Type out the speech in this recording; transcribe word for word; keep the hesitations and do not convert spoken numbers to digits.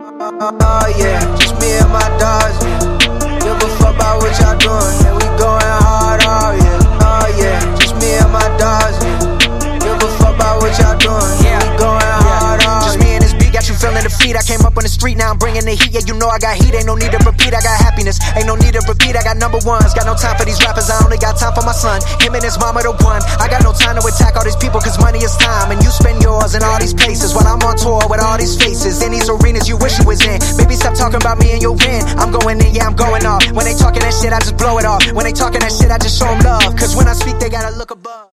Oh yeah, just me and my dogs, yeah. Give a fuck about what y'all doing, yeah, we going hard, oh yeah. Oh yeah, just me and my dogs, yeah. Give a fuck about what y'all doing, yeah, we going hard, oh yeah. Just me and this beat, got you feeling the feet. I came up on the street, now I'm bringing the heat. Yeah, you know I got heat, ain't no need to repeat. I got happiness, ain't no need to repeat. I got number ones, got no time for these rappers. I only got time for my son, him and his mama the one. I got no time to attack all these people, cause money is time. And you spend yours in all these places, while I'm on tour with all these faces. In these arenas you wish you was in. Baby, stop talking about me and your win. I'm going in, yeah, I'm going off. When they talking that shit, I just blow it off. When they talking that shit, I just show them love. Cause when I speak, they gotta look above.